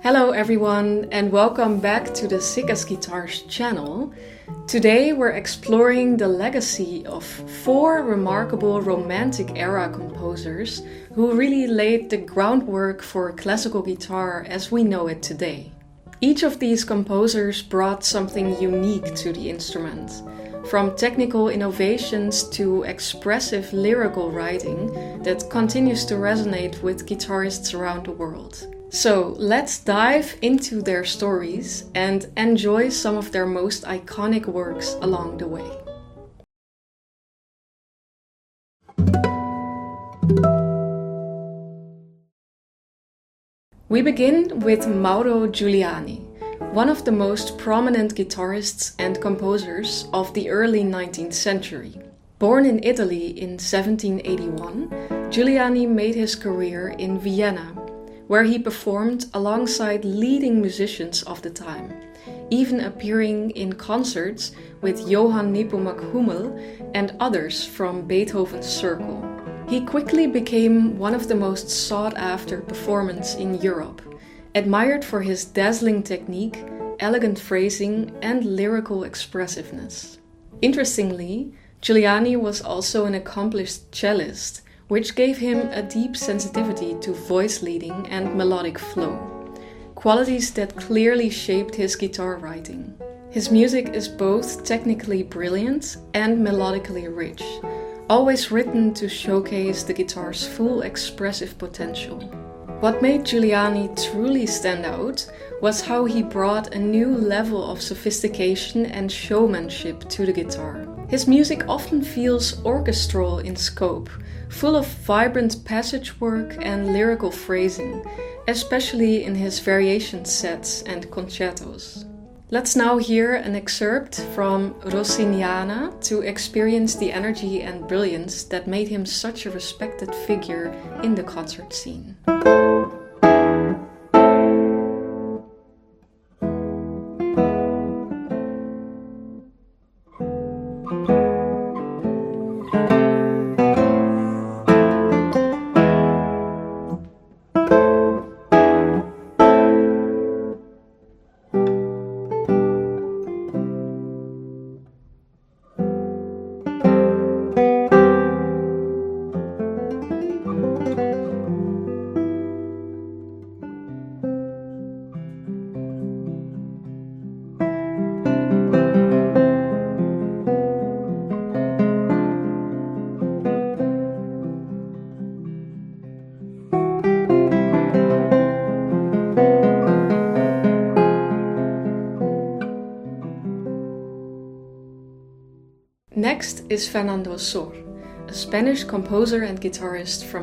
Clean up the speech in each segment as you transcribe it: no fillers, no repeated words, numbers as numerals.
Hello everyone and welcome back to the Sick as Guitars channel. Today we're exploring the legacy of 4 remarkable Romantic era composers who really laid the groundwork for classical guitar as we know it today. Each of these composers brought something unique to the instrument, from technical innovations to expressive lyrical writing that continues to resonate with guitarists around the world. So let's dive into their stories and enjoy some of their most iconic works along the way. We begin with Mauro Giuliani, one of the most prominent guitarists and composers of the early 19th century. Born in Italy in 1781, Giuliani made his career in Vienna, where he performed alongside leading musicians of the time, even appearing in concerts with Johann Nepomuk Hummel and others from Beethoven's circle. He quickly became one of the most sought-after performers in Europe, admired for his dazzling technique, elegant phrasing, and lyrical expressiveness. Interestingly, Giuliani was also an accomplished cellist, which gave him a deep sensitivity to voice leading and melodic flow, qualities that clearly shaped his guitar writing. His music is both technically brilliant and melodically rich, always written to showcase the guitar's full expressive potential. What made Giuliani truly stand out was how he brought a new level of sophistication and showmanship to the guitar. His music often feels orchestral in scope, full of vibrant passage work and lyrical phrasing, especially in his variation sets and concertos. Let's now hear an excerpt from Rossiniana to experience the energy and brilliance that made him such a respected figure in the concert scene. Next is Fernando Sor, a Spanish composer and guitarist from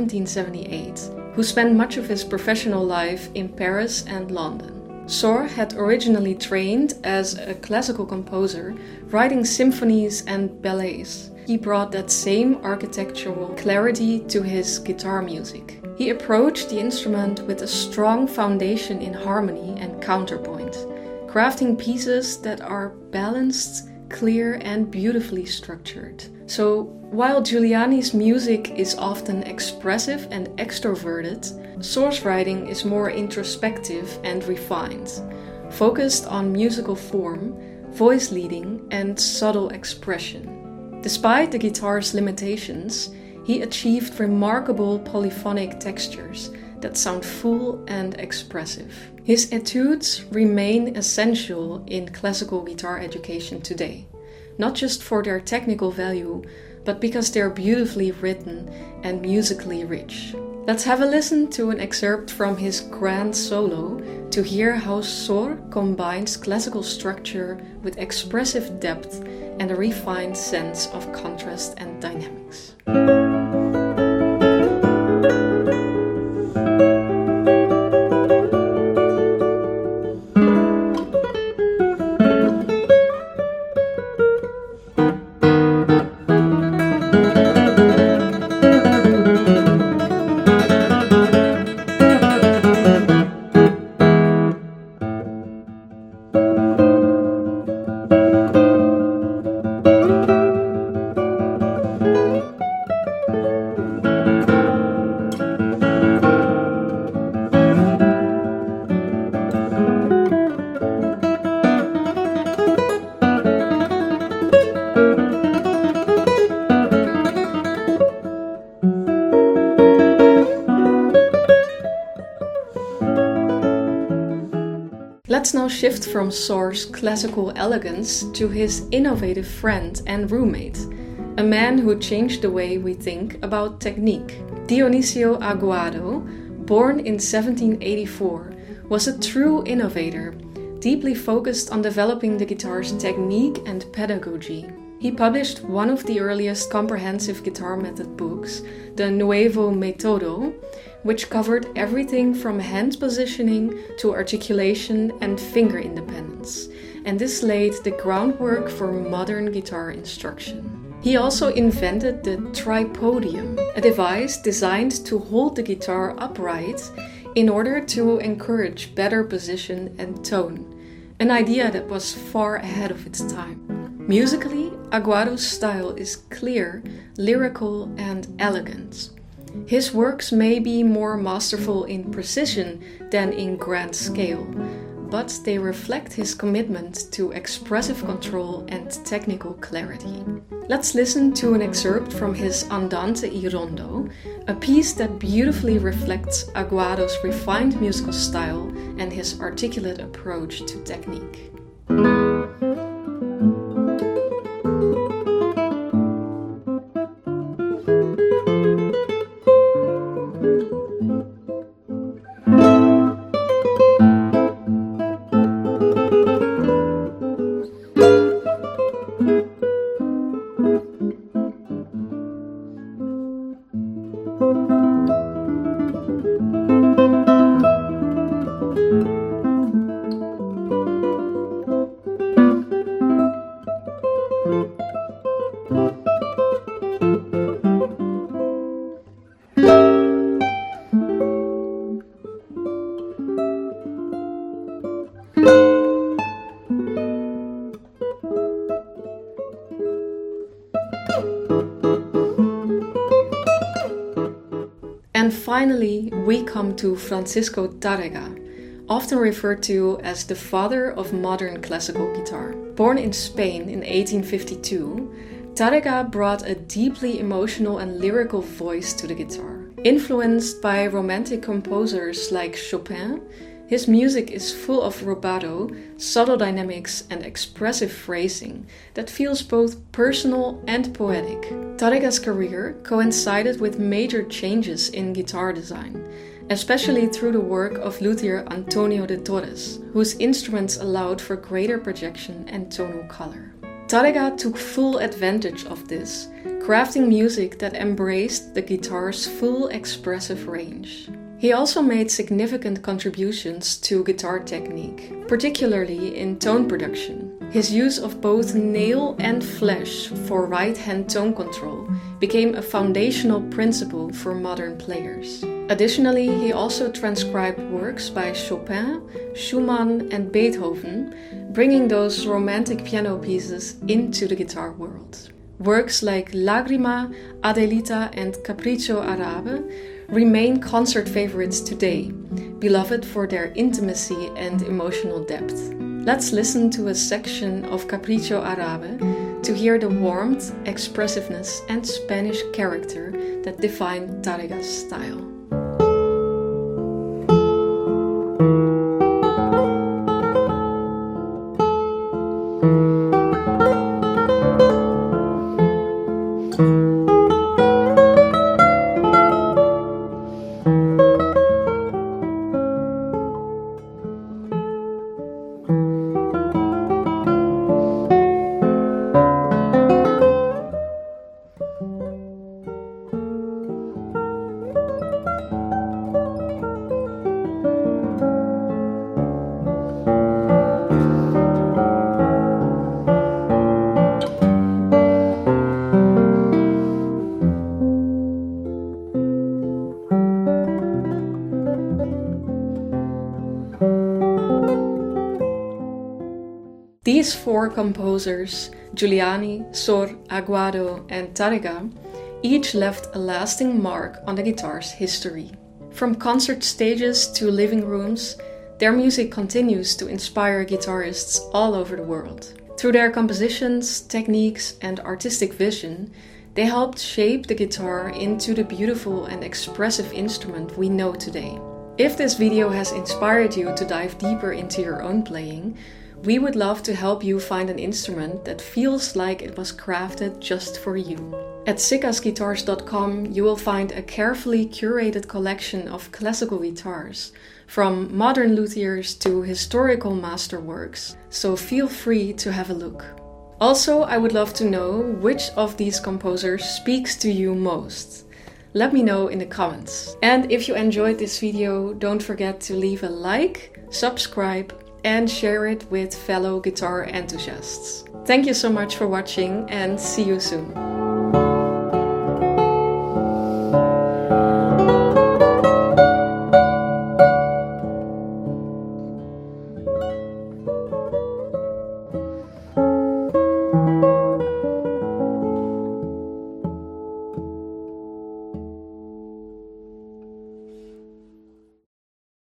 1778, who spent much of his professional life in Paris and London. Sor had originally trained as a classical composer, writing symphonies and ballets. He brought that same architectural clarity to his guitar music. He approached the instrument with a strong foundation in harmony and counterpoint, crafting pieces that are balanced, clear and beautifully structured. So while Giuliani's music is often expressive and extroverted, Sor's writing is more introspective and refined, focused on musical form, voice leading and subtle expression. Despite the guitar's limitations, he achieved remarkable polyphonic textures that sound full and expressive. His etudes remain essential in classical guitar education today, not just for their technical value, but because they're beautifully written and musically rich. Let's have a listen to an excerpt from his grand solo to hear how Sor combines classical structure with expressive depth and a refined sense of contrast and dynamics. Let's now shift from Sor's classical elegance to his innovative friend and roommate, a man who changed the way we think about technique. Dionisio Aguado, born in 1784, was a true innovator, deeply focused on developing the guitar's technique and pedagogy. He published one of the earliest comprehensive guitar method books, the Nuevo Metodo, which covered everything from hand positioning to articulation and finger independence, and this laid the groundwork for modern guitar instruction. He also invented the tripodium, a device designed to hold the guitar upright in order to encourage better position and tone, an idea that was far ahead of its time. Musically, Aguado's style is clear, lyrical, and elegant. His works may be more masterful in precision than in grand scale, but they reflect his commitment to expressive control and technical clarity. Let's listen to an excerpt from his Andante y Rondo, a piece that beautifully reflects Aguado's refined musical style and his articulate approach to technique. And finally, we come to Francisco Tárrega, often referred to as the father of modern classical guitar. Born in Spain in 1852, Tárrega brought a deeply emotional and lyrical voice to the guitar. Influenced by romantic composers like Chopin, his music is full of rubato, subtle dynamics, and expressive phrasing that feels both personal and poetic. Tárrega's career coincided with major changes in guitar design, especially through the work of luthier Antonio de Torres, whose instruments allowed for greater projection and tonal color. Tárrega took full advantage of this, crafting music that embraced the guitar's full expressive range. He also made significant contributions to guitar technique, particularly in tone production. His use of both nail and flesh for right-hand tone control became a foundational principle for modern players. Additionally, he also transcribed works by Chopin, Schumann, and Beethoven, bringing those romantic piano pieces into the guitar world. Works like Lagrima, Adelita, and Capriccio Arabe remain concert favorites today, beloved for their intimacy and emotional depth. Let's listen to a section of Capriccio Arabe to hear the warmth, expressiveness, and Spanish character that define Tárrega's style. These four composers, Giuliani, Sor, Aguado, and Tárrega, each left a lasting mark on the guitar's history. From concert stages to living rooms, their music continues to inspire guitarists all over the world. Through their compositions, techniques, and artistic vision, they helped shape the guitar into the beautiful and expressive instrument we know today. If this video has inspired you to dive deeper into your own playing, we would love to help you find an instrument that feels like it was crafted just for you. At sikasguitars.com you will find a carefully curated collection of classical guitars, from modern luthiers to historical masterworks, so feel free to have a look. Also, I would love to know which of these composers speaks to you most. Let me know in the comments. And if you enjoyed this video, don't forget to leave a like, subscribe, and share it with fellow guitar enthusiasts. Thank you so much for watching and see you soon.